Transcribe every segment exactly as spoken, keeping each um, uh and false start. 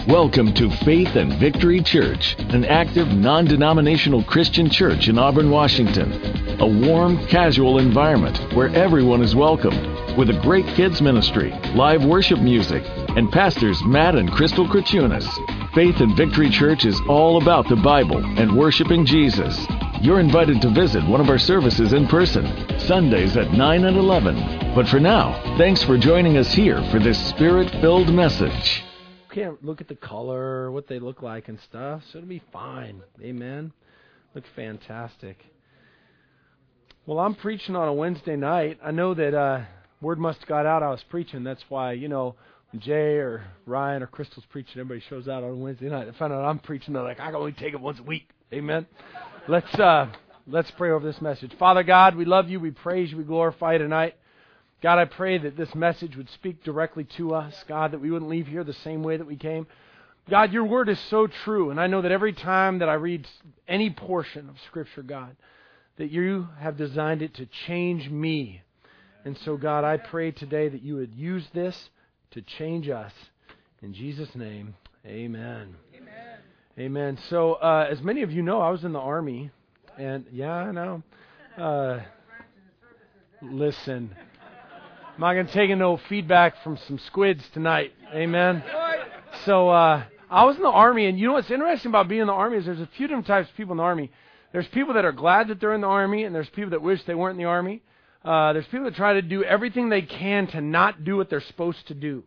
Welcome to Faith and Victory Church, an active, non-denominational Christian church in Auburn, Washington. A warm, casual environment where everyone is welcome, with a great kids ministry, live worship music, and pastors Matt and Crystal Krachunas. Faith and Victory Church is all about the Bible and worshiping Jesus. You're invited to visit one of our services in person, Sundays at nine and eleven. But for now, thanks for joining us here for this Spirit-filled message. Can't look at the color, what they look like and stuff, so it'll be fine. Amen. Look fantastic. Well, I'm preaching on a Wednesday night. I know that uh, word must have got out I was preaching. That's why, you know, when Jay or Ryan or Crystal's preaching, everybody shows out on Wednesday night. They find out I'm preaching, they're like, I can only take it once a week. Amen. Let's uh, let's pray over this message. Father God, we love you, we praise you, we glorify you tonight. God, I pray that this message would speak directly to us. God, that we wouldn't leave here the same way that we came. God, your word is so true. And I know that every time that I read any portion of Scripture, God, that you have designed it to change me. And so, God, I pray today that you would use this to change us. In Jesus' name, amen. Amen. Amen. So, uh, as many of you know, I was in the Army. And, yeah, I know. Uh, listen. I'm not going to take no feedback from some squids tonight. Amen. So uh, I was in the Army, and you know what's interesting about being in the Army is there's a few different types of people in the Army. There's people that are glad that they're in the Army, and there's people that wish they weren't in the Army. Uh, there's people that try to do everything they can to not do what they're supposed to do.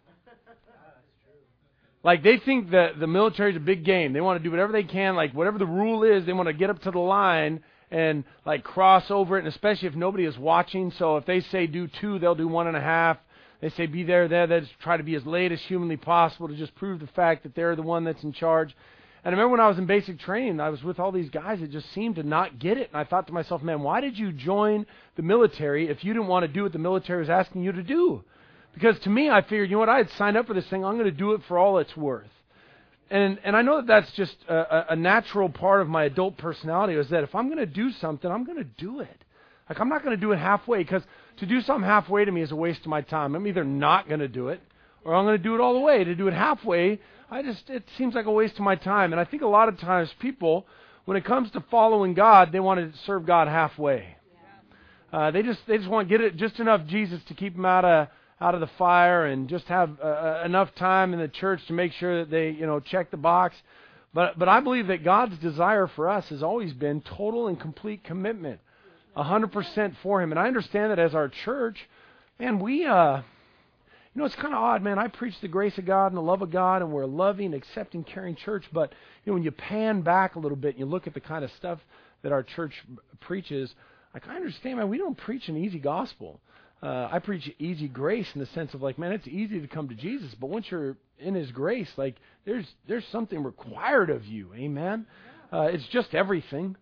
Like, they think that the military is a big game. They want to do whatever they can, like whatever the rule is, they want to get up to the line and like cross over it, and especially if nobody is watching. So if they say do two, they'll do one and a half. They say be there, there. They just try to be as late as humanly possible to just prove the fact that they're the one that's in charge. And I remember when I was in basic training, I was with all these guys that just seemed to not get it. And I thought to myself, man, why did you join the military if you didn't want to do what the military was asking you to do? Because to me, I figured, you know what, I had signed up for this thing. I'm going to do it for all it's worth. And and I know that that's just a, a natural part of my adult personality, is that if I'm going to do something, I'm going to do it. Like, I'm not going to do it halfway, because to do something halfway to me is a waste of my time. I'm either not going to do it, or I'm going to do it all the way. To do it halfway, I just it seems like a waste of my time. And I think a lot of times people, when it comes to following God, they want to serve God halfway. Uh, they just they just want to get it just enough Jesus to keep them out of out of the fire, and just have uh, enough time in the church to make sure that they, you know, check the box. But but I believe that God's desire for us has always been total and complete commitment, one hundred percent for Him. And I understand that as our church, man, we, uh, you know, it's kind of odd, man. I preach the grace of God and the love of God, and we're a loving, accepting, caring church. But, you know, when you pan back a little bit and you look at the kind of stuff that our church preaches, like, I understand, man, we don't preach an easy gospel. Uh, I preach easy grace in the sense of, like, man, it's easy to come to Jesus, but once you're in His grace, like, there's there's something required of you, amen? Uh, it's just everything.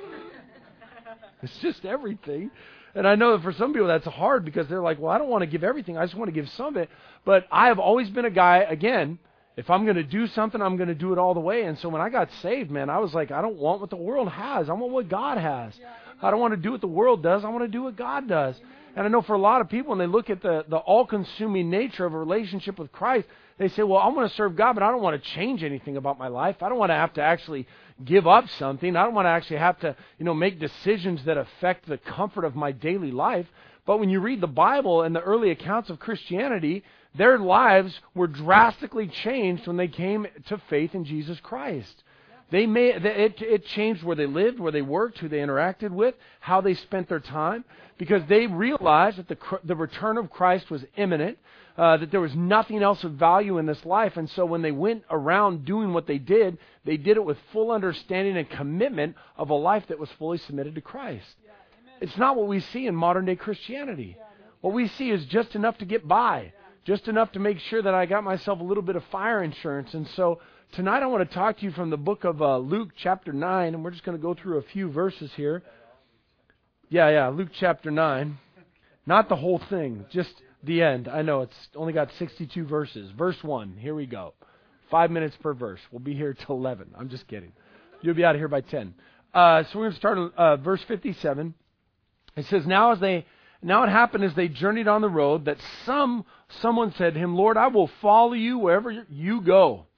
It's just everything. And I know that for some people that's hard, because they're like, well, I don't want to give everything, I just want to give some of it. But I have always been a guy, again, if I'm going to do something, I'm going to do it all the way. And so when I got saved, man, I was like, I don't want what the world has, I want what God has. I don't want to do what the world does, I want to do what God does. And I know for a lot of people, when they look at the, the all-consuming nature of a relationship with Christ, they say, well, I want to serve God, but I don't want to change anything about my life. I don't want to have to actually give up something. I don't want to actually have to, you know, make decisions that affect the comfort of my daily life. But when you read the Bible and the early accounts of Christianity, their lives were drastically changed when they came to faith in Jesus Christ. They may it, it changed where they lived, where they worked, who they interacted with, how they spent their time, because they realized that the the return of Christ was imminent, uh, that there was nothing else of value in this life. And so when they went around doing what they did, they did it with full understanding and commitment of a life that was fully submitted to Christ. Yeah, it's not what we see in modern day Christianity. Yeah, what we see is just enough to get by, yeah. just enough to make sure that I got myself a little bit of fire insurance. And so tonight I want to talk to you from the book of uh, Luke chapter nine, and we're just going to go through a few verses here. Yeah, yeah, Luke chapter nine. Not the whole thing, just the end. I know, it's only got sixty-two verses. Verse one, here we go. Five minutes per verse. We'll be here till eleven. I'm just kidding. You'll be out of here by ten. Uh, so we're going to start at uh, verse fifty-seven. It says, now as they Now it happened as they journeyed on the road that some someone said to him, Lord, I will follow you wherever you go.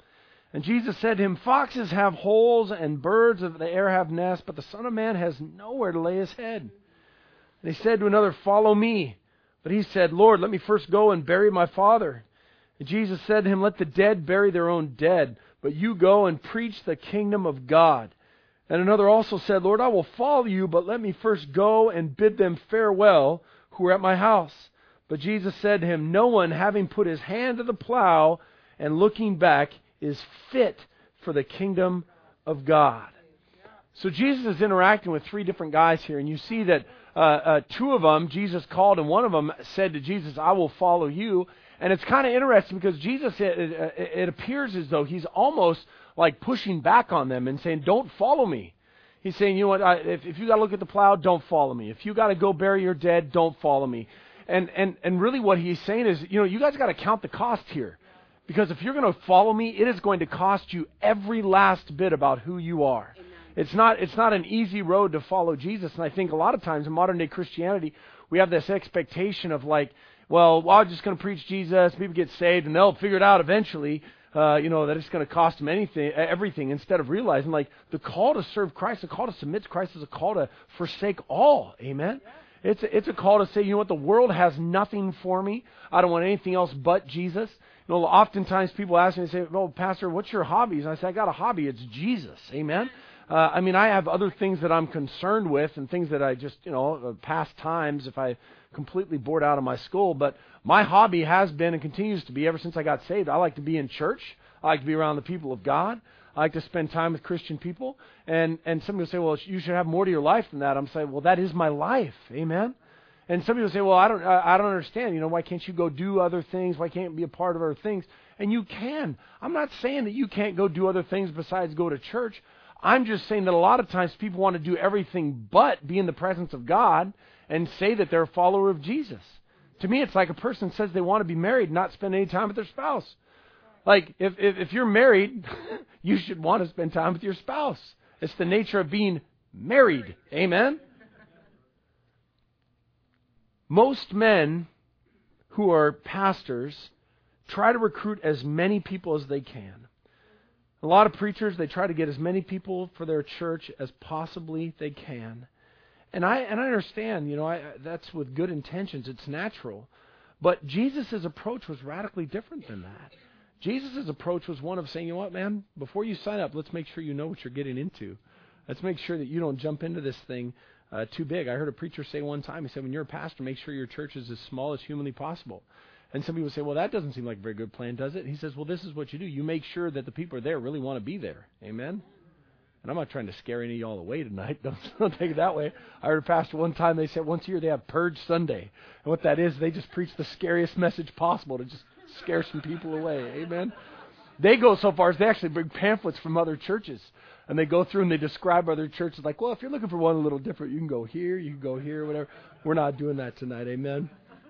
And Jesus said to him, foxes have holes and birds of the air have nests, but the Son of Man has nowhere to lay his head. And he said to another, follow me. But he said, Lord, let me first go and bury my father. And Jesus said to him, let the dead bury their own dead, but you go and preach the kingdom of God. And another also said, Lord, I will follow you, but let me first go and bid them farewell who are at my house. But Jesus said to him, no one having put his hand to the plow and looking back is fit for the kingdom of God. So Jesus is interacting with three different guys here, and you see that uh, uh, two of them Jesus called, and one of them said to Jesus, I will follow you. And it's kind of interesting because Jesus, it, it, it appears as though he's almost like pushing back on them and saying, don't follow me. He's saying, you know what, I, if, if you got to look at the plow, don't follow me. If you got to go bury your dead, don't follow me. And, and, and really what he's saying is, you know, you guys got to count the cost here. Because if you're going to follow me, it is going to cost you every last bit about who you are. Amen. It's not it's not an easy road to follow Jesus. And I think a lot of times in modern day Christianity, we have this expectation of like, well, well I'm just going to preach Jesus, people get saved, and they'll figure it out eventually, uh, you know, that it's going to cost them anything, everything, instead of realizing like the call to serve Christ, the call to submit to Christ is a call to forsake all. Amen? Yeah. It's a, it's a call to say, you know what, the world has nothing for me. I don't want anything else but Jesus. You know, oftentimes people ask me, they say, well, Pastor, what's your hobbies? And I say, I got a hobby. It's Jesus. Amen? Uh, I mean, I have other things that I'm concerned with and things that I just, you know, past times if I completely bored out of my school. But my hobby has been and continues to be ever since I got saved. I like to be in church. I like to be around the people of God. I like to spend time with Christian people. And, and some people say, well, you should have more to your life than that. I'm saying, well, that is my life. Amen? And some people say, well, I don't I don't understand. You know, why can't you go do other things? Why can't you be a part of other things? And you can. I'm not saying that you can't go do other things besides go to church. I'm just saying that a lot of times people want to do everything but be in the presence of God and say that they're a follower of Jesus. To me, it's like a person says they want to be married and not spend any time with their spouse. Like, if, if, if you're married, you should want to spend time with your spouse. It's the nature of being married. Amen? Most men who are pastors try to recruit as many people as they can. A lot of preachers, they try to get as many people for their church as possibly they can. And I and I understand, you know, I, that's with good intentions. It's natural. But Jesus' approach was radically different than that. Jesus' approach was one of saying, you know what, man, before you sign up, let's make sure you know what you're getting into. Let's make sure that you don't jump into this thing Uh, too big. I heard a preacher say one time, he said, when you're a pastor, make sure your church is as small as humanly possible. And some people say, well, that doesn't seem like a very good plan, does it? He says, well, this is what you do. You make sure that the people are there really want to be there. Amen? And I'm not trying to scare any of y'all away tonight. Don't, don't take it that way. I heard a pastor one time, they said once a year they have Purge Sunday. And what that is, they just preach the scariest message possible to just scare some people away. Amen? They go so far as they actually bring pamphlets from other churches. And they go through and they describe other churches like, well, if you're looking for one a little different, you can go here, you can go here, whatever. We're not doing that tonight, amen?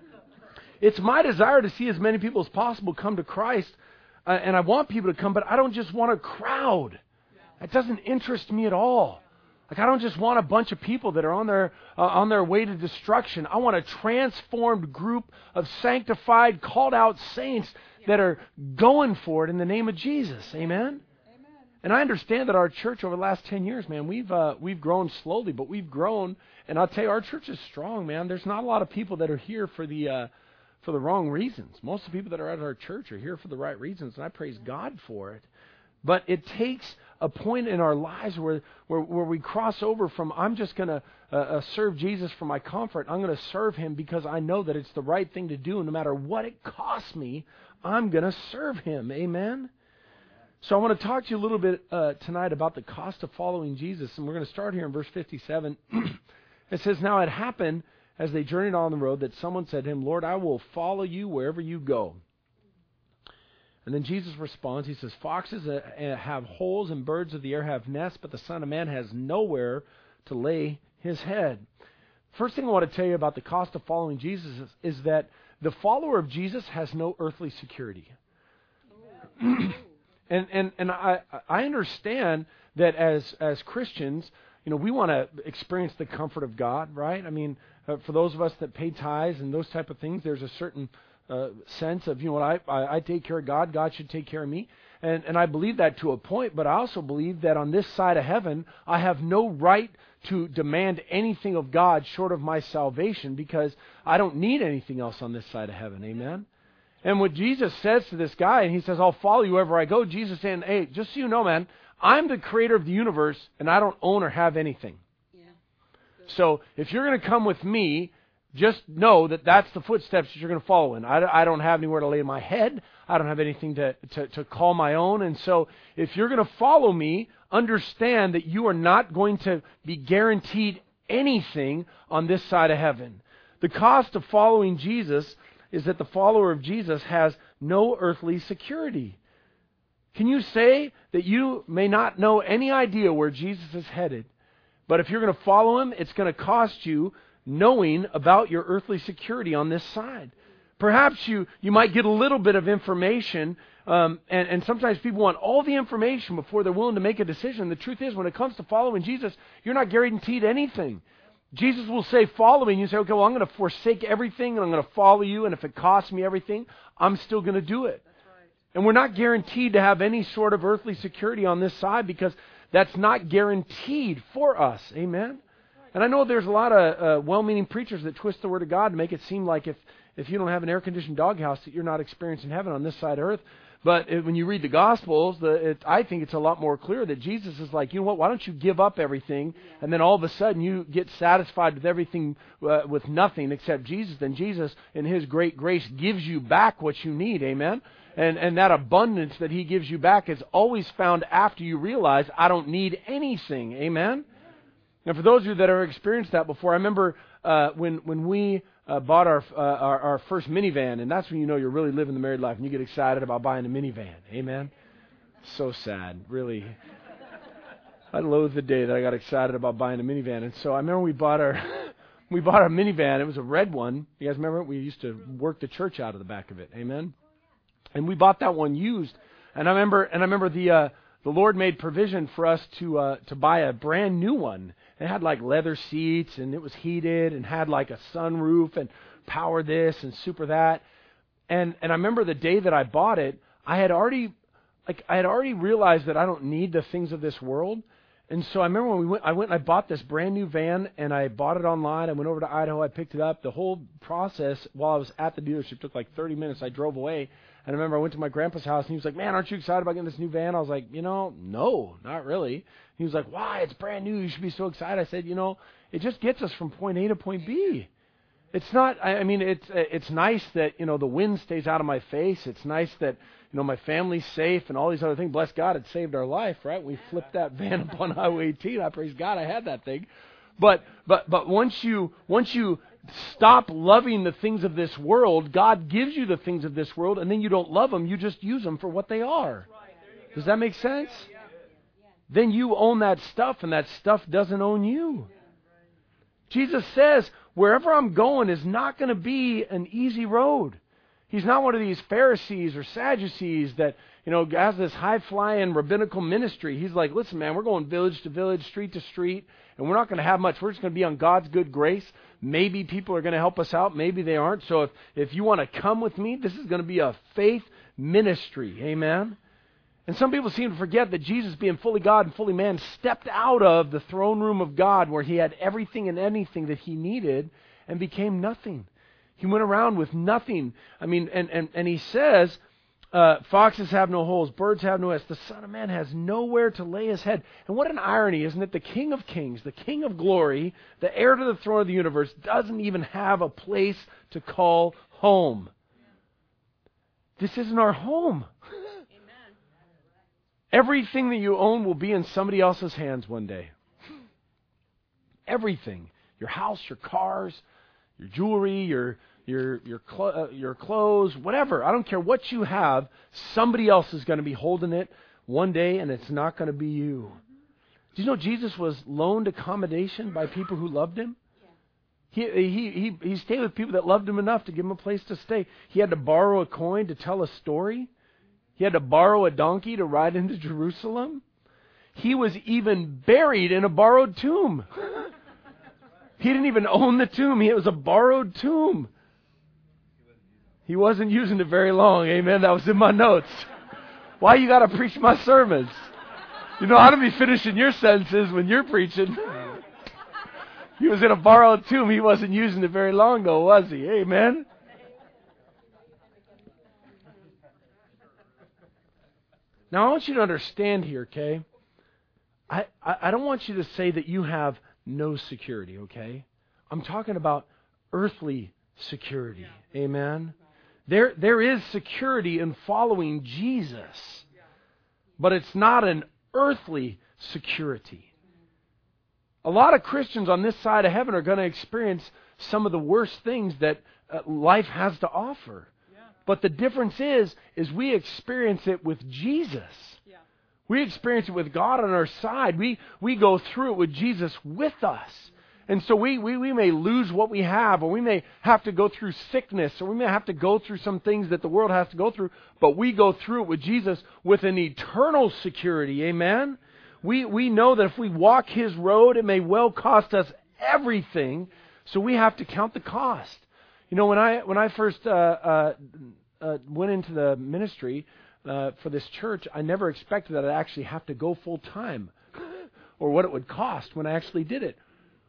It's my desire to see as many people as possible come to Christ, uh, and I want people to come, but I don't just want a crowd. That doesn't interest me at all. Like, I don't just want a bunch of people that are on their uh, on their way to destruction. I want a transformed group of sanctified, called out saints that are going for it in the name of Jesus, amen? And I understand that our church over the last ten years, man, we've uh, we've grown slowly, but we've grown. And I'll tell you, our church is strong, man. There's not a lot of people that are here for the uh, for the wrong reasons. Most of the people that are at our church are here for the right reasons, and I praise God for it. But it takes a point in our lives where where, where we cross over from I'm just going to uh, uh, serve Jesus for my comfort. I'm going to serve Him because I know that it's the right thing to do, and no matter what it costs me, I'm going to serve Him. Amen. So I want to talk to you a little bit uh, tonight about the cost of following Jesus. And we're going to start here in verse fifty-seven. It says, now it happened as they journeyed on the road that someone said to him, Lord, I will follow you wherever you go. And then Jesus responds. He says, foxes uh, have holes and birds of the air have nests, but the Son of Man has nowhere to lay his head. First thing I want to tell you about the cost of following Jesus is, is that the follower of Jesus has no earthly security. And and and I I understand that as as Christians, you know, we want to experience the comfort of God, right? I mean, uh, for those of us that pay tithes and those type of things, there's a certain uh, sense of, you know what, I, I, I take care of God, God should take care of me. And, and I believe that to a point, but I also believe that on this side of heaven, I have no right to demand anything of God short of my salvation, because I don't need anything else on this side of heaven. Amen? And what Jesus says to this guy, and he says, I'll follow you wherever I go, Jesus saying, hey, just so you know, man, I'm the creator of the universe, and I don't own or have anything. Yeah. So if you're going to come with me, just know that that's the footsteps that you're going to follow in. I, I don't have anywhere to lay my head. I don't have anything to, to, to call my own. And so if you're going to follow me, understand that you are not going to be guaranteed anything on this side of heaven. The cost of following Jesus is that the follower of Jesus has no earthly security. Can you say that you may not know any idea where Jesus is headed, but if you're going to follow him, it's going to cost you knowing about your earthly security on this side? Perhaps you, you might get a little bit of information, um, and, and sometimes people want all the information before they're willing to make a decision. The truth is, when it comes to following Jesus, you're not guaranteed anything. Jesus will say, follow me, and you say, okay, well, I'm going to forsake everything, and I'm going to follow you, and if it costs me everything, I'm still going to do it. That's right. And we're not guaranteed to have any sort of earthly security on this side, because that's not guaranteed for us. Amen? And I know there's a lot of uh, well-meaning preachers that twist the Word of God to make it seem like if, if you don't have an air-conditioned doghouse that you're not experiencing heaven on this side of earth. But it, when you read the Gospels, the, it, I think it's a lot more clear that Jesus is like, you know what, why don't you give up everything, and then all of a sudden you get satisfied with everything, uh, with nothing except Jesus. Then Jesus, in His great grace, gives you back what you need, amen? And, and that abundance that He gives you back is always found after you realize, I don't need anything, amen? And for those of you that have experienced that before, I remember uh, when when we uh, bought our, uh, our our first minivan, and that's when you know you're really living the married life, and you get excited about buying a minivan. Amen? So sad, really. I loathe the day that I got excited about buying a minivan. And so I remember we bought our we bought our minivan. It was a red one. You guys remember it? We used to work the church out of the back of it. Amen? And we bought that one used. And I remember and I remember the uh, the Lord made provision for us to uh, to buy a brand new one. It had like leather seats, and it was heated, and had like a sunroof, and power this and super that. And and I remember the day that I bought it, I had already like I had already realized that I don't need the things of this world. And so I remember when we went, I went and I bought this brand new van, and I bought it online. I went over to Idaho, I picked it up. The whole process while I was at the dealership took like thirty minutes. I drove away. And I remember I went to my grandpa's house, and he was like, man, aren't you excited about getting this new van? I was like, you know, no, not really. He was like, why? It's brand new. You should be so excited. I said, you know, it just gets us from point A to point B. It's not, I, I mean, it's it's nice that, you know, the wind stays out of my face. It's nice that, you know, my family's safe and all these other things. Bless God, it saved our life, right? We flipped that van up on Highway eighteen. I praise God I had that thing. But but but once you once you stop loving the things of this world, God gives you the things of this world, and then you don't love them. You just use them for what they are. Does that make sense? Then you own that stuff, and that stuff doesn't own you. Jesus says, wherever I'm going is not going to be an easy road. He's not one of these Pharisees or Sadducees that, you know, has this high-flying rabbinical ministry. He's like, listen, man, we're going village to village, street to street, and we're not going to have much. We're just going to be on God's good grace. Maybe people are going to help us out. Maybe they aren't. So if, if you want to come with me, this is going to be a faith ministry. Amen? And some people seem to forget that Jesus, being fully God and fully man, stepped out of the throne room of God where He had everything and anything that He needed and became nothing. He went around with nothing. I mean, and, and, and He says, uh, foxes have no holes, birds have no nests. The Son of Man has nowhere to lay His head. And what an irony, isn't it? The King of Kings, the King of Glory, the heir to the throne of the universe, doesn't even have a place to call home. This isn't our home. Everything that you own will be in somebody else's hands one day. Everything. Your house, your cars, your jewelry, your your your cl- uh, your clothes, whatever. I don't care what you have. Somebody else is going to be holding it one day, and it's not going to be you. Do you know Jesus was loaned accommodation by people who loved Him? He, he, he, he stayed with people that loved Him enough to give Him a place to stay. He had to borrow a coin to tell a story. He had to borrow a donkey to ride into Jerusalem. He was even buried in a borrowed tomb. He didn't even own the tomb. It was a borrowed tomb. He wasn't using it very long. Amen. That was in my notes. Why you got to preach my sermons? You know how to be finishing your sentences when you're preaching. He was in a borrowed tomb. He wasn't using it very long, though, was he? Amen. Now, I want you to understand here, okay? I, I, I don't want you to say that you have no security, okay? I'm talking about earthly security. Amen. There, there is security in following Jesus, but it's not an earthly security. A lot of Christians on this side of heaven are going to experience some of the worst things that uh, life has to offer. But the difference is, is we experience it with Jesus. We experience it with God on our side. We we go through it with Jesus with us. And so we, we, we may lose what we have, or we may have to go through sickness, or we may have to go through some things that the world has to go through, but we go through it with Jesus with an eternal security. Amen? We, we know that if we walk His road, it may well cost us everything, so we have to count the cost. You know, when I when I first uh, uh, uh, went into the ministry uh, for this church, I never expected that I'd actually have to go full time, or what it would cost when I actually did it.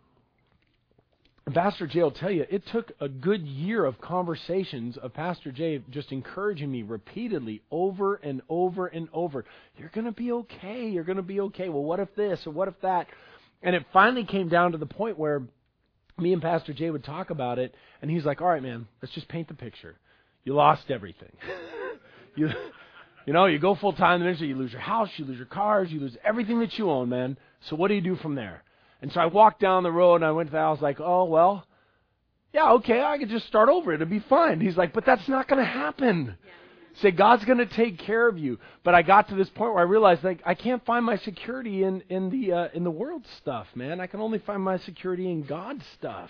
Pastor Jay will tell you, it took a good year of conversations of Pastor Jay just encouraging me repeatedly over and over and over. You're going to be okay. You're going to be okay. Well, what if this or what if that? And it finally came down to the point where me and Pastor Jay would talk about it, and he's like, all right, man, let's just paint the picture. You lost everything. you you know, you go full-time in the ministry, you lose your house, you lose your cars, you lose everything that you own, man. So what do you do from there? And so I walked down the road, and I went to the house like, oh, well, yeah, okay, I could just start over. It'll be fine. He's like, but that's not going to happen. Yeah. Say, God's going to take care of you. But I got to this point where I realized, like, I can't find my security in, in the uh, in the world stuff, man. I can only find my security in God's stuff.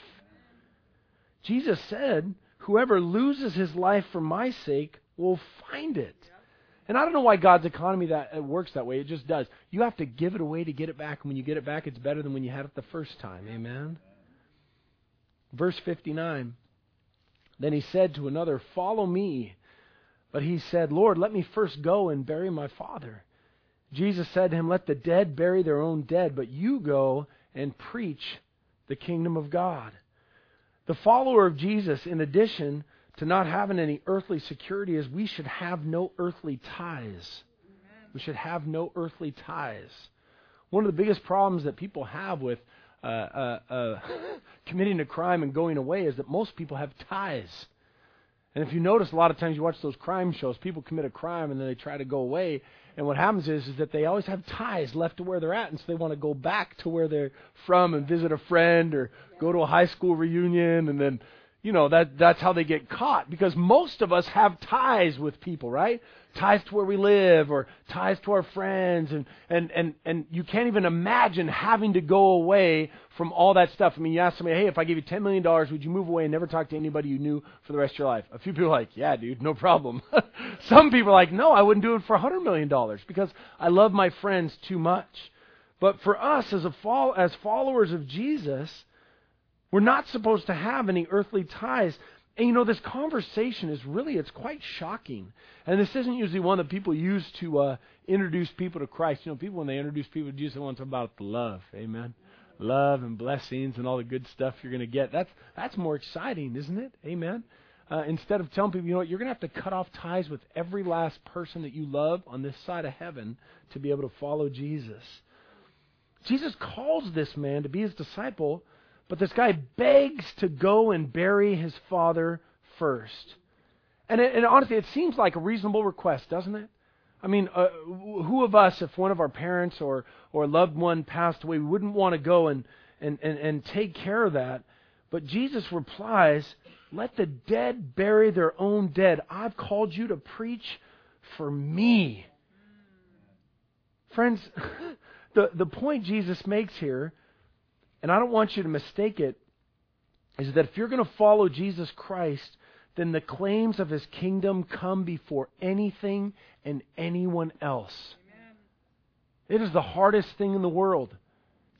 Jesus said, whoever loses his life for my sake will find it. And I don't know why God's economy that it works that way. It just does. You have to give it away to get it back. And when you get it back, it's better than when you had it the first time. Amen? Verse fifty-nine. Then he said to another, follow me. But he said, Lord, let me first go and bury my father. Jesus said to him, let the dead bury their own dead, but you go and preach the kingdom of God. The follower of Jesus, in addition to not having any earthly security, is we should have no earthly ties. Amen. We should have no earthly ties. One of the biggest problems that people have with uh, uh, uh, committing a crime and going away is that most people have ties. And if you notice, a lot of times you watch those crime shows, people commit a crime and then they try to go away. And what happens is, is that they always have ties left to where they're at, and so they want to go back to where they're from and visit a friend or go to a high school reunion, and then You know, that that's how they get caught, because most of us have ties with people, right? Ties to where we live, or ties to our friends, and, and, and, and you can't even imagine having to go away from all that stuff. I mean, you ask somebody, hey, if I gave you ten million dollars, would you move away and never talk to anybody you knew for the rest of your life? A few people are like, yeah, dude, no problem. Some people are like, no, I wouldn't do it for one hundred million dollars because I love my friends too much. But for us as a fol- as followers of Jesus, we're not supposed to have any earthly ties. And you know, this conversation is really, it's quite shocking. And this isn't usually one that people use to uh, introduce people to Christ. You know, people, when they introduce people to Jesus, they want to talk about the love. Amen. Love and blessings and all the good stuff you're going to get. That's that's more exciting, isn't it? Amen. Uh, instead of telling people, you know what, you're going to have to cut off ties with every last person that you love on this side of heaven to be able to follow Jesus. Jesus calls this man to be his disciple, but this guy begs to go and bury his father first. And, it, and honestly, it seems like a reasonable request, doesn't it? I mean, uh, who of us, if one of our parents or, or a loved one passed away, we wouldn't want to go and, and, and, and take care of that? But Jesus replies, let the dead bury their own dead. I've called you to preach for me. Friends, the, the point Jesus makes here, and I don't want you to mistake it, is that if you're going to follow Jesus Christ, then the claims of His kingdom come before anything and anyone else. Amen. It is the hardest thing in the world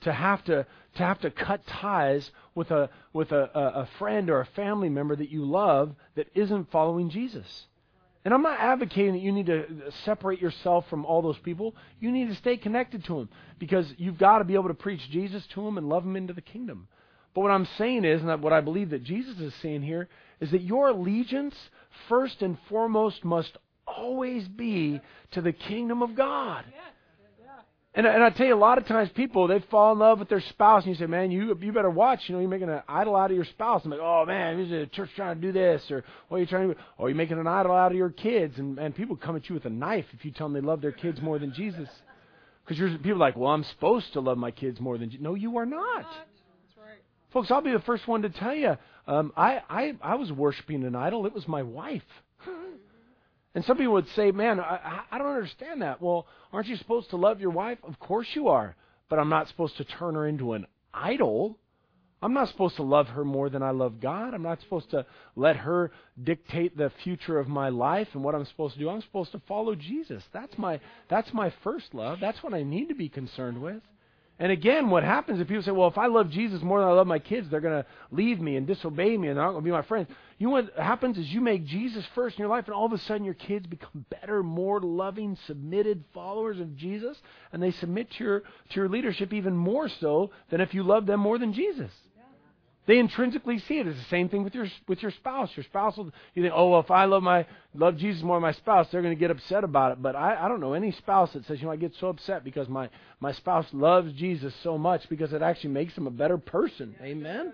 to have to to have to cut ties with a with a, a, a friend or a family member that you love that isn't following Jesus. And I'm not advocating that you need to separate yourself from all those people. You need to stay connected to them because you've got to be able to preach Jesus to them and love them into the kingdom. But what I'm saying is, and what I believe that Jesus is saying here, is that your allegiance, first and foremost, must always be to the kingdom of God. And, and I tell you, a lot of times people, they fall in love with their spouse, and you say, man, you you better watch. You know, you're making an idol out of your spouse. I'm like, oh, man, is the church trying to do this? Or what are you trying to do? Or you're making an idol out of your kids. And, and people come at you with a knife if you tell them they love their kids more than Jesus. Because people are like, well, I'm supposed to love my kids more than Jesus. No, you are not. That's right. Folks, I'll be the first one to tell you, um, I, I, I was worshiping an idol. It was my wife. And some people would say, man, I, I don't understand that. Well, aren't you supposed to love your wife? Of course you are. But I'm not supposed to turn her into an idol. I'm not supposed to love her more than I love God. I'm not supposed to let her dictate the future of my life and what I'm supposed to do. I'm supposed to follow Jesus. That's my, that's my first love. That's what I need to be concerned with. And again, what happens if people say, well, if I love Jesus more than I love my kids, they're going to leave me and disobey me and they're not going to be my friends. You know what happens is you make Jesus first in your life, and all of a sudden your kids become better, more loving, submitted followers of Jesus, and they submit to your, to your leadership even more so than if you love them more than Jesus. They intrinsically see it. It's the same thing with your with your spouse. Your spouse will, you think, oh, well, if I love my love Jesus more than my spouse, they're going to get upset about it. But I, I don't know any spouse that says, you know, I get so upset because my, my spouse loves Jesus so much because it actually makes them a better person. Amen?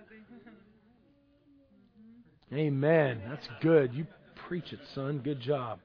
Amen. That's good. You preach it, son. Good job.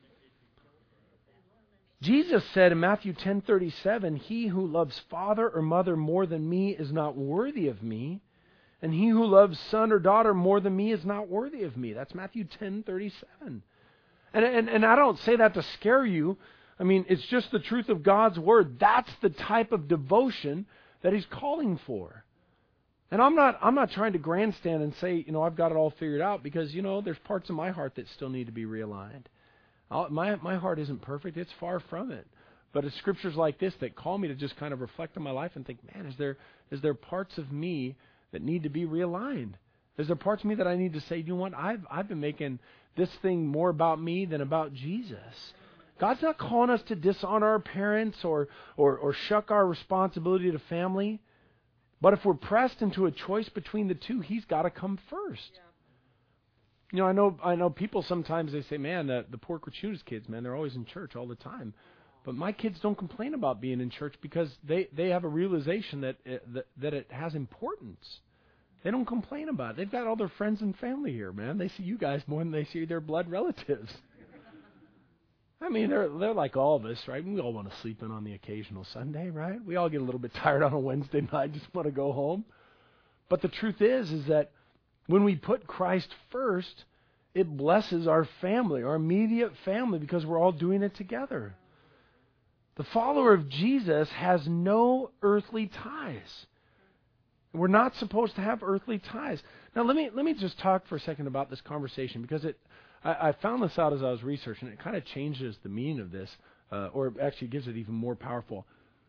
Jesus said in Matthew ten thirty-seven, he who loves father or mother more than me is not worthy of me. And he who loves son or daughter more than me is not worthy of me. That's Matthew ten thirty-seven. And, and, and I don't say that to scare you. I mean, it's just the truth of God's Word. That's the type of devotion that He's calling for. And I'm not I'm not trying to grandstand and say, you know, I've got it all figured out, because, you know, there's parts of my heart that still need to be realigned. I'll, my, my heart isn't perfect. It's far from it. But it's scriptures like this that call me to just kind of reflect on my life and think, man, is there is there parts of me that need to be realigned? Is there parts of me that I need to say, you know what, I've I've been making this thing more about me than about Jesus. God's not calling us to dishonor our parents or or, or shuck our responsibility to family. But if we're pressed into a choice between the two, He's got to come first. Yeah. You know, I know I know people sometimes, they say, man, the, the poor Kratunas kids, man, they're always in church all the time. But my kids don't complain about being in church because they, they have a realization that it, that, that it has importance. They don't complain about it. They've got all their friends and family here, man. They see you guys more than they see their blood relatives. I mean, they're they're like all of us, right? We all want to sleep in on the occasional Sunday, right? We all get a little bit tired on a Wednesday night, just want to go home. But the truth is, is that when we put Christ first, it blesses our family, our immediate family, because we're all doing it together. The follower of Jesus has no earthly ties. We're not supposed to have earthly ties. Now, let me let me just talk for a second about this conversation, because it I, I found this out as I was researching. It kind of changes the meaning of this, uh, or actually gives it even more powerful.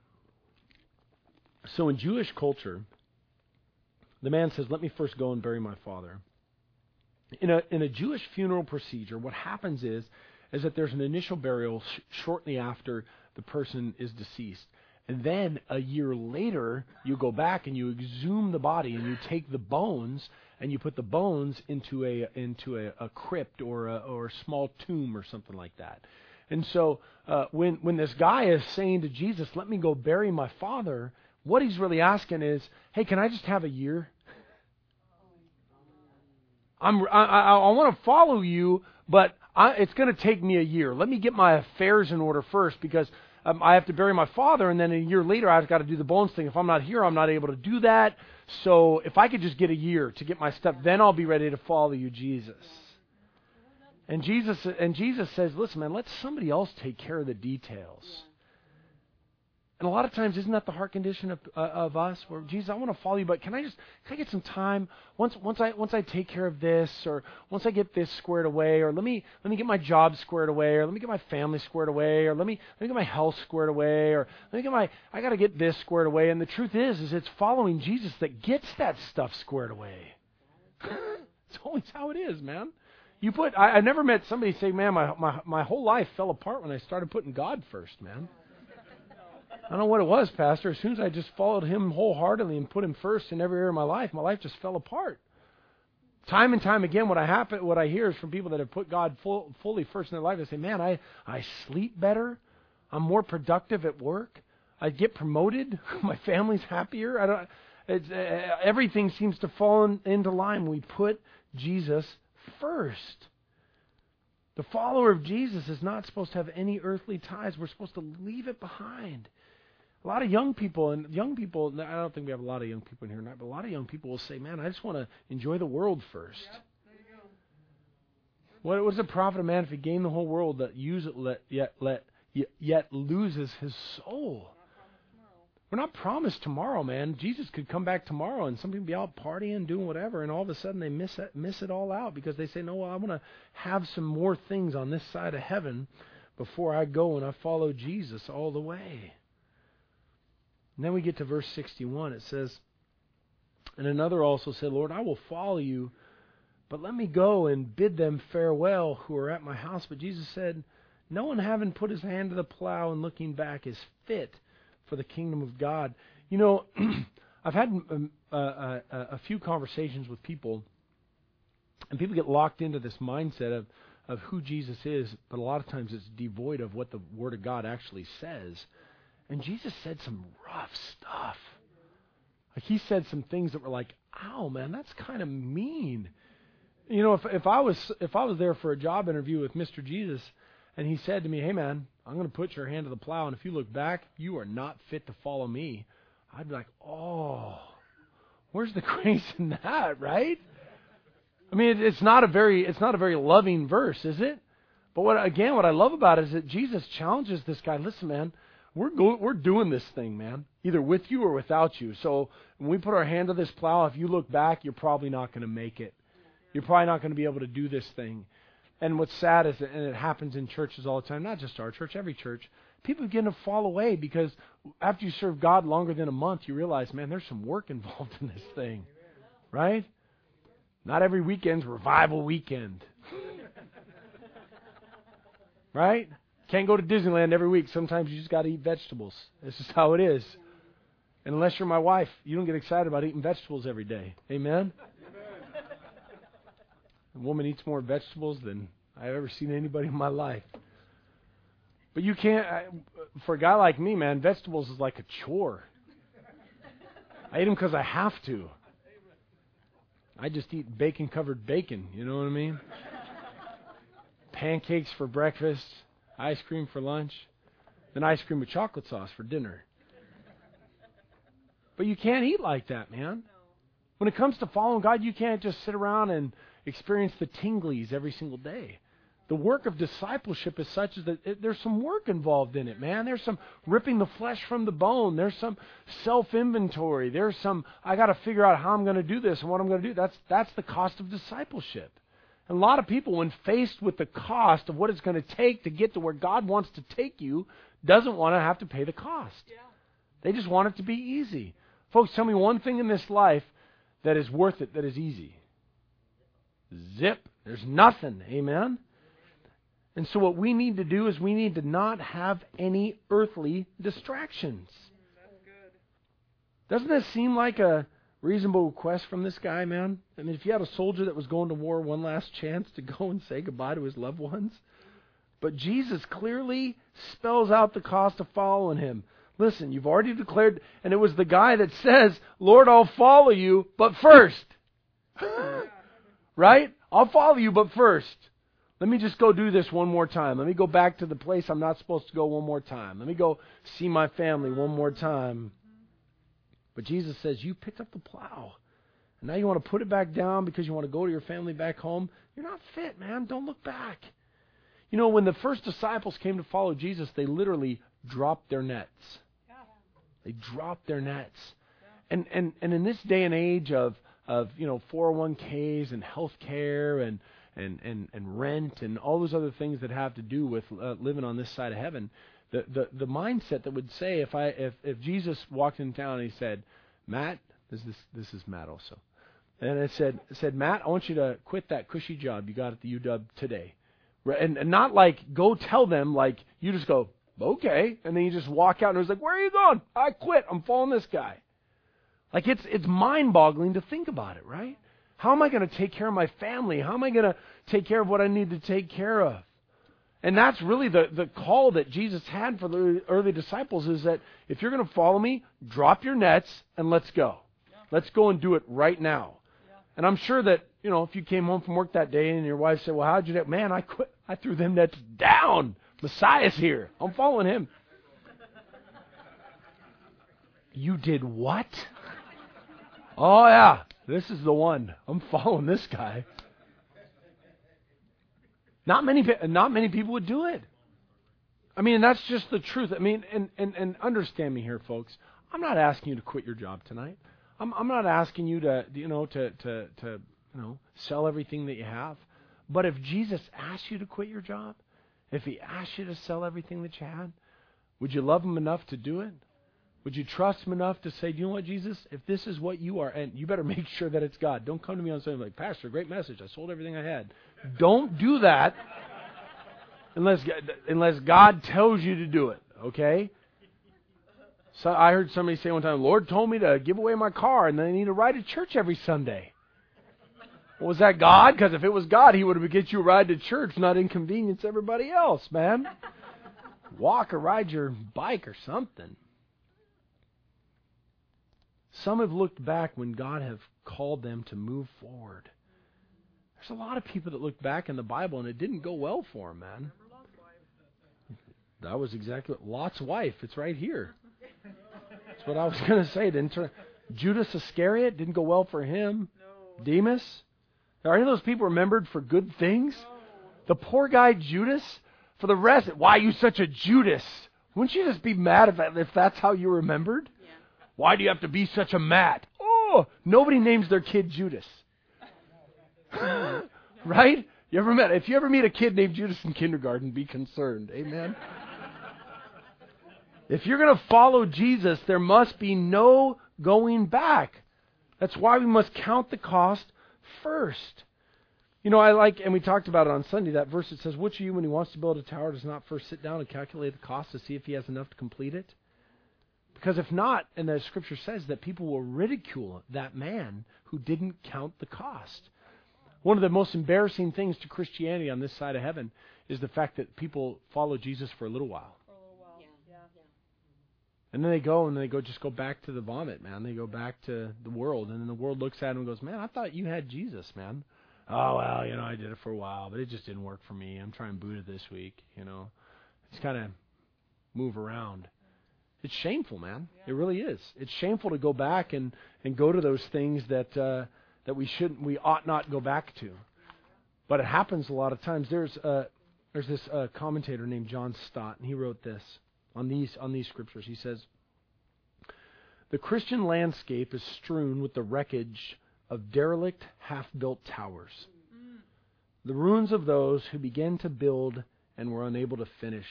So in Jewish culture, the man says, let me first go and bury my father. In a in a Jewish funeral procedure, what happens is, is that there's an initial burial sh- shortly after the person is deceased. And then a year later, you go back and you exhume the body and you take the bones and you put the bones into a into a, a crypt or a, or a small tomb or something like that. And so uh, when when this guy is saying to Jesus, let me go bury my father, what he's really asking is, hey, can I just have a year? I'm, I, I, I want to follow you, but I, it's going to take me a year. Let me get my affairs in order first, because um, I have to bury my father, and then a year later I've got to do the bones thing. If I'm not here, I'm not able to do that. So if I could just get a year to get my stuff, then I'll be ready to follow you, Jesus. And Jesus and Jesus says, listen, man, let somebody else take care of the details. And a lot of times, isn't that the heart condition of uh, of us? Where, Jesus, I want to follow you, but can I just can I get some time once once I once I take care of this, or once I get this squared away, or let me let me get my job squared away, or let me get my family squared away, or let me let me get my health squared away, or let me get my I got to get this squared away. And the truth is, is it's following Jesus that gets that stuff squared away. It's always how it is, man. You put I, I've never met somebody say, man, my my my whole life fell apart when I started putting God first, man. I don't know what it was, Pastor. As soon as I just followed Him wholeheartedly and put Him first in every area of my life, my life just fell apart. Time and time again, what I happen, what I hear is from people that have put God full, fully first in their life. They say, "Man, I, I sleep better. I'm more productive at work. I get promoted. My family's happier. I don't. It's, uh, everything seems to fall in, into line. We put Jesus first." The follower of Jesus is not supposed to have any earthly ties. We're supposed to leave it behind. A lot of young people, and young people, I don't think we have a lot of young people in here tonight, but a lot of young people will say, man, I just want to enjoy the world first. Yep, there you go. What, what does it profit a man if he gain the whole world that use it, let, yet, let, yet, yet loses his soul? We're not promised tomorrow, man. Jesus could come back tomorrow and some people be out partying, doing whatever, and all of a sudden they miss it, miss it all out because they say, no, well, I want to have some more things on this side of heaven before I go and I follow Jesus all the way. And then we get to verse sixty-one. It says, and another also said, Lord, I will follow you, but let me go and bid them farewell who are at my house. But Jesus said, no one having put his hand to the plow and looking back is fit for the kingdom of God. You know, I've had um, uh, uh, a few conversations with people, and people get locked into this mindset of, of who Jesus is, but a lot of times it's devoid of what the Word of God actually says. And Jesus said some rough stuff. Like he said some things that were like, ow, man, that's kind of mean. You know, if if I was if I was there for a job interview with Mister Jesus, and he said to me, hey, man, I'm going to put your hand to the plow, and if you look back, you are not fit to follow me. I'd be like, oh, where's the grace in that, right? I mean, it, it's not a very it's not a very loving verse, is it? But what again, what I love about it is that Jesus challenges this guy. Listen, man, we're go, we're doing this thing, man, either with you or without you. So when we put our hand to this plow, if you look back, you're probably not going to make it. You're probably not going to be able to do this thing. And what's sad is that, and it happens in churches all the time, not just our church, every church, people begin to fall away because after you serve God longer than a month, you realize, man, there's some work involved in this thing, right? Not every weekend's revival weekend, right? Can't go to Disneyland every week. Sometimes you just got to eat vegetables. This is how it is. And unless you're my wife, you don't get excited about eating vegetables every day. Amen? A woman eats more vegetables than I've ever seen anybody in my life. But you can't, I, for a guy like me, man, vegetables is like a chore. I eat them because I have to. I just eat bacon-covered bacon, you know what I mean? Pancakes for breakfast, ice cream for lunch, then ice cream with chocolate sauce for dinner. But you can't eat like that, man. When it comes to following God, you can't just sit around and experience the tinglies every single day. The work of discipleship is such that it, there's some work involved in it, man. There's some ripping the flesh from the bone. There's some self-inventory. There's some, I got to figure out how I'm going to do this and what I'm going to do. That's that's the cost of discipleship. And a lot of people, when faced with the cost of what it's going to take to get to where God wants to take you, doesn't want to have to pay the cost. Yeah. They just want it to be easy. Folks, tell me one thing in this life that is worth it, that is easy. Zip. There's nothing. Amen? And so what we need to do is we need to not have any earthly distractions. That's good. Doesn't that seem like a reasonable request from this guy, man? I mean, if you had a soldier that was going to war, one last chance to go and say goodbye to his loved ones. But Jesus clearly spells out the cost of following him. Listen, you've already declared, and it was the guy that says, Lord, I'll follow you, but first. Right? I'll follow you, but first. Let me just go do this one more time. Let me go back to the place I'm not supposed to go one more time. Let me go see my family one more time. But Jesus says, you picked up the plow. And now you want to put it back down because you want to go to your family back home? You're not fit, man. Don't look back. You know, when the first disciples came to follow Jesus, they literally dropped their nets. They drop their nets. And and and in this day and age of of you know four oh one k's and health care and and and and rent and all those other things that have to do with uh, living on this side of heaven, the the the mindset that would say if I if if Jesus walked in town and he said, Matt, this is this is Matt also, and it said it said Matt, I want you to quit that cushy job you got at the U W today, and, and not like go tell them, like you just go okay, and then you just walk out and it's like, where are you going? I quit. I'm following this guy. Like it's it's mind-boggling to think about it, right? How am I going to take care of my family? How am I going to take care of what I need to take care of? And that's really the, the call that Jesus had for the early disciples, is that if you're going to follow me, drop your nets and let's go. Yeah. Let's go and do it right now. Yeah. And I'm sure that, you know, if you came home from work that day and your wife said, well, how'd you do? Man, I quit. I threw them nets down. Messiah's here. I'm following him. You did what? Oh, yeah. This is the one. I'm following this guy. Not many, not many people would do it. I mean, that's just the truth. I mean, and, and, and understand me here, folks. I'm not asking you to quit your job tonight. I'm, I'm not asking you to, you know, to, to, to, you know, sell everything that you have. But if Jesus asked you to quit your job, if he asked you to sell everything that you had, would you love him enough to do it? Would you trust him enough to say, you know what, Jesus, if this is what you are, and you better make sure that it's God. Don't come to me on Sunday like, Pastor, great message. I sold everything I had. Don't do that unless unless God tells you to do it, okay? So I heard somebody say one time, Lord told me to give away my car, and then I need to ride to church every Sunday. Well, was that God? Because if it was God, he would have get you a ride to church, not inconvenience everybody else, man. Walk or ride your bike or something. Some have looked back when God have called them to move forward. There's a lot of people that look back in the Bible and it didn't go well for them, man. That was exactly what, Lot's wife. It's right here. That's what I was going to say. Didn't turn, Judas Iscariot didn't go well for him. No. Demas. Are any of those people remembered for good things? No. The poor guy Judas. For the rest, why are you such a Judas? Wouldn't you just be mad if, if that's how you remembered? Yeah. Why do you have to be such a Matt? Oh, nobody names their kid Judas. Right? You ever met? If you ever meet a kid named Judas in kindergarten, be concerned. Amen? If you're going to follow Jesus, there must be no going back. That's why we must count the cost first. You know, I like, and we talked about it on Sunday, that verse that says, which of you, when he wants to build a tower, does not first sit down and calculate the cost to see if he has enough to complete it? Because if not, and the Scripture says that people will ridicule that man who didn't count the cost. One of the most embarrassing things to Christianity on this side of heaven is the fact that people follow Jesus for a little while. For a little while. Yeah. Yeah. Yeah. And then they go and they go just go back to the vomit, man. They go back to the world, and then the world looks at them and goes, man, I thought you had Jesus, man. Oh, well, you know, I did it for a while, but it just didn't work for me. I'm trying Buddha this week, you know. Just kind of move around. It's shameful, man. Yeah. It really is. It's shameful to go back and, and go to those things that uh, that we shouldn't, we ought not go back to. But it happens a lot of times. There's uh, there's this uh, commentator named John Stott, and he wrote this on these on these scriptures. He says, the Christian landscape is strewn with the wreckage of derelict, half-built towers, mm. the ruins of those who began to build and were unable to finish.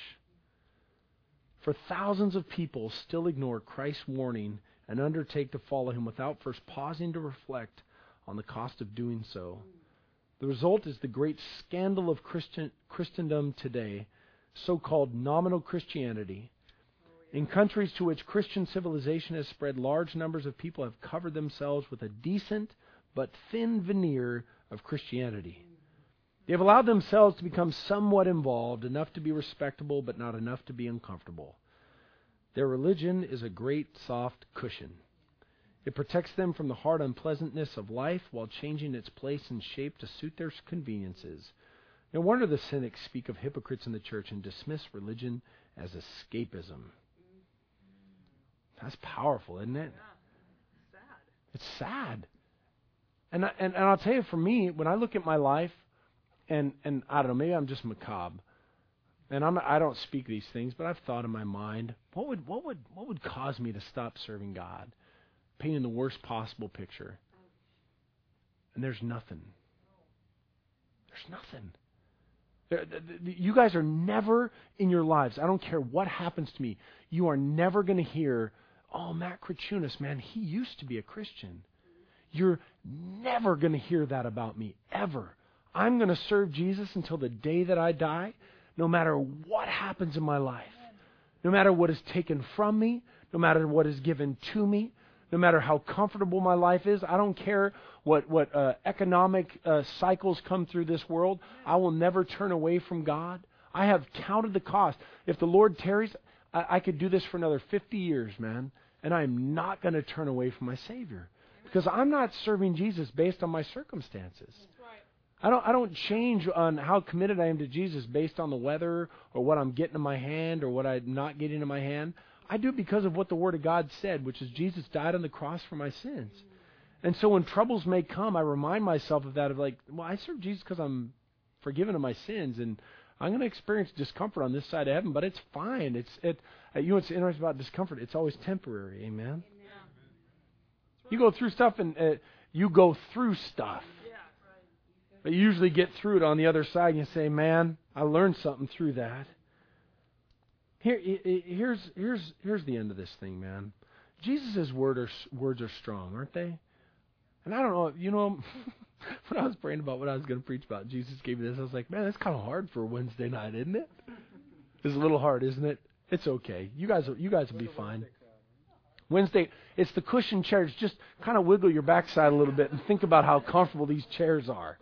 For thousands of people still ignore Christ's warning and undertake to follow him without first pausing to reflect on the cost of doing so. The result is the great scandal of Christian, Christendom today, so-called nominal Christianity. In countries to which Christian civilization has spread, large numbers of people have covered themselves with a decent but thin veneer of Christianity. They have allowed themselves to become somewhat involved, enough to be respectable, but not enough to be uncomfortable. Their religion is a great soft cushion. It protects them from the hard unpleasantness of life while changing its place and shape to suit their conveniences. No wonder the cynics speak of hypocrites in the church and dismiss religion as escapism. That's powerful, isn't it? Yeah. Sad. It's sad. And, I, and and I'll tell you, for me, when I look at my life, and, and I don't know, maybe I'm just macabre, and I'm, I don't speak these things, but I've thought in my mind, what would what would what would cause me to stop serving God? Painting the worst possible picture. And there's nothing. There's nothing. There, the, the, you guys are never in your lives, I don't care what happens to me, you are never going to hear, oh, Matt Krachunas, man, he used to be a Christian. You're never going to hear that about me, ever. I'm going to serve Jesus until the day that I die, no matter what happens in my life. No matter what is taken from me, no matter what is given to me, no matter how comfortable my life is. I don't care what, what uh, economic uh, cycles come through this world. I will never turn away from God. I have counted the cost. If the Lord tarries, I, I could do this for another fifty years, man, and I'm not going to turn away from my Savior. Because I'm not serving Jesus based on my circumstances. I don't I don't change on how committed I am to Jesus based on the weather or what I'm getting in my hand or what I'm not getting in my hand. I do it because of what the Word of God said, which is Jesus died on the cross for my sins. And so when troubles may come, I remind myself of that, of like, well, I serve Jesus because I'm forgiven of my sins, and I'm going to experience discomfort on this side of heaven, but it's fine. It's it. Uh, you know what's interesting about discomfort? It's always temporary. Amen. Amen. You go through stuff, and uh, you go through stuff. But you usually get through it on the other side, and you say, man, I learned something through that. Here, here's here's here's the end of this thing, man. Jesus' word are, words are strong, aren't they? And I don't know, you know, when I was praying about what I was going to preach about, Jesus gave me this. I was like, man, that's kind of hard for a Wednesday night, isn't it? It's a little hard, isn't it? It's okay. You guys, you guys will be fine. Wednesday, it's the cushion chairs. Just kind of wiggle your backside a little bit and think about how comfortable these chairs are.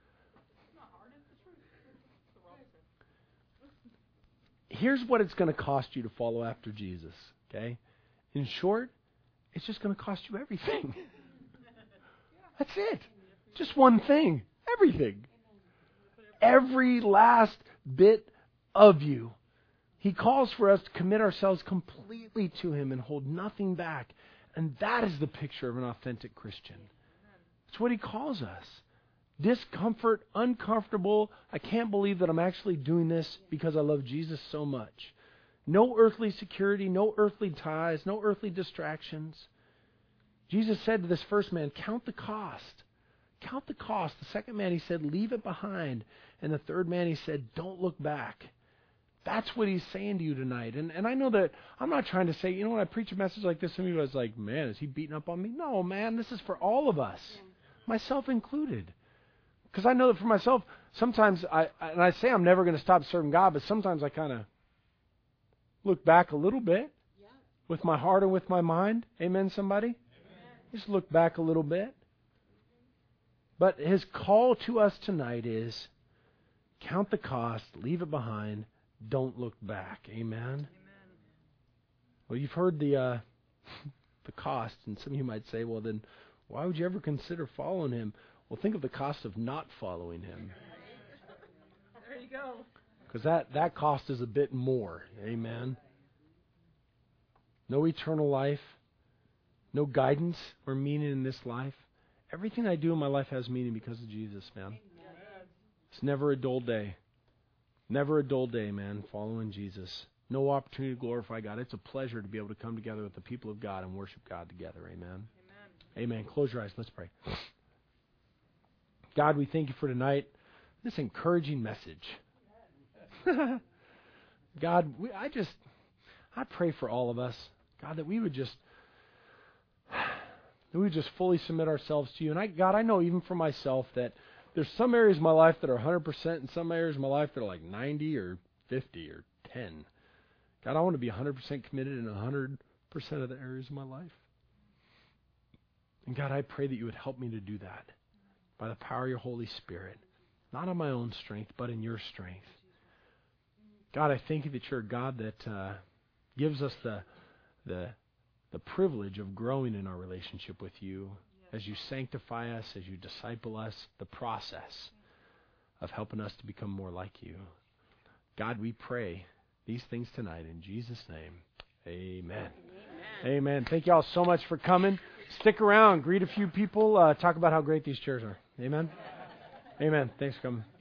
Here's what it's going to cost you to follow after Jesus, okay? In short, it's just going to cost you everything. That's it. Just one thing. Everything. Every last bit of you. He calls for us to commit ourselves completely to Him and hold nothing back. And that is the picture of an authentic Christian. That's what He calls us. Discomfort, uncomfortable. I can't believe that I'm actually doing this because I love Jesus so much. No earthly security, no earthly ties, no earthly distractions. Jesus said to this first man, count the cost. Count the cost. The second man, He said, leave it behind. And the third man, He said, don't look back. That's what He's saying to you tonight. And and I know that I'm not trying to say, you know, when I preach a message like this, some of you guys are like, man, is he beating up on me? No, man, this is for all of us, myself included. Because I know that for myself, sometimes I, and I say I'm never going to stop serving God, but sometimes I kind of look back a little bit yeah. with my heart and with my mind. Amen, somebody? Amen. Just look back a little bit. But His call to us tonight is count the cost, leave it behind, don't look back. Amen? Amen. Well, you've heard the uh, the cost, and some of you might say, well, then why would you ever consider following Him? Well, think of the cost of not following Him. There you go. Because that, that cost is a bit more. Amen. No eternal life. No guidance or meaning in this life. Everything I do in my life has meaning because of Jesus, man. Amen. It's never a dull day. Never a dull day, man, following Jesus. No opportunity to glorify God. It's a pleasure to be able to come together with the people of God and worship God together. Amen. Amen. Amen. Close your eyes. Let's pray. God, we thank You for tonight, this encouraging message. God, we, I just, I pray for all of us, God, that we would just, that we would just fully submit ourselves to You. And I, God, I know even for myself that there's some areas of my life that are one hundred percent and some areas of my life that are like ninety or fifty or ten. God, I want to be one hundred percent committed in one hundred percent of the areas of my life. And God, I pray that You would help me to do that. By the power of Your Holy Spirit. Not on my own strength, but in Your strength. God, I thank You that You're a God that uh, gives us the, the, the privilege of growing in our relationship with You as You sanctify us, as You disciple us, the process of helping us to become more like You. God, we pray these things tonight in Jesus' name. Amen. Amen. Amen. Thank you all so much for coming. Stick around, greet a few people, uh, talk about how great these chairs are. Amen? Amen. Thanks for coming.